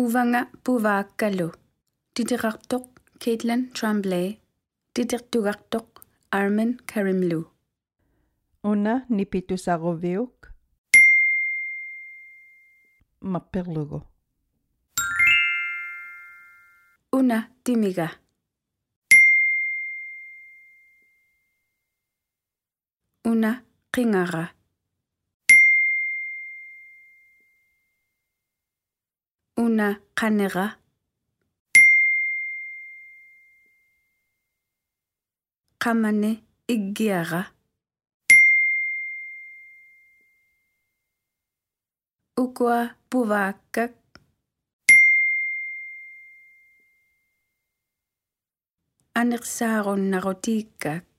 Uvanga puvaakkalu. Titirartoq Caitlin Tremblay. Titirtugartoq Armin Karimlu. Una nipitusaruviuk. Mapperlugu. Una timiga. Una qingara. Una qanera. Qamane iggiara. Ukua puvaakkak. Anersaarunnarutiikkak.